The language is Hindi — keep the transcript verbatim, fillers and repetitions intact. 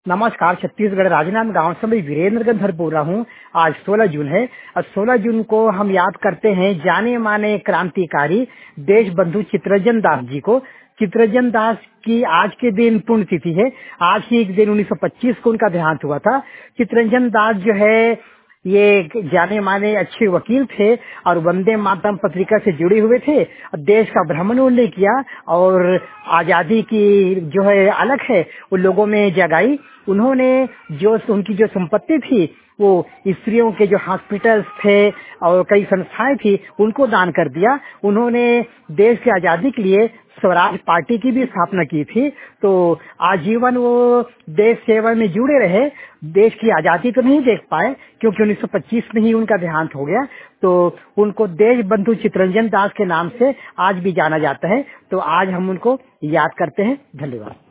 नमस्कार। छत्तीसगढ़ राजनांद गांव से मैं वीरेंद्र गंधर बोल रहा हूँ। आज सोलह जून है और सोलह जून को हम याद करते हैं जाने माने क्रांतिकारी देश बंधु चित्तरंजन दास जी को। चित्तरंजन दास की आज के दिन पुण्यतिथि है। आज ही एक दिन उन्नीस सौ पच्चीस को उनका देहांत हुआ था। चित्तरंजन दास जो है ये जाने माने अच्छे वकील थे और वंदे मातरम पत्रिका से जुड़े हुए थे। देश का भ्रमण उन्होंने किया और आजादी की जो है अलग है वो लोगों में जगाई। उन्होंने जो उनकी जो संपत्ति थी वो स्त्रियों के जो हॉस्पिटल्स थे और कई संस्थाएं थी उनको दान कर दिया। उन्होंने देश की आजादी के लिए स्वराज पार्टी की भी स्थापना की थी। तो आजीवन वो देश सेवा में जुड़े रहे। देश की आजादी तो नहीं देख पाए क्योंकि उन्नीस सौ पच्चीस में ही उनका देहांत हो गया। तो उनको देश बंधु चित्तरंजन दास के नाम से आज भी जाना जाता है। तो आज हम उनको याद करते हैं। धन्यवाद।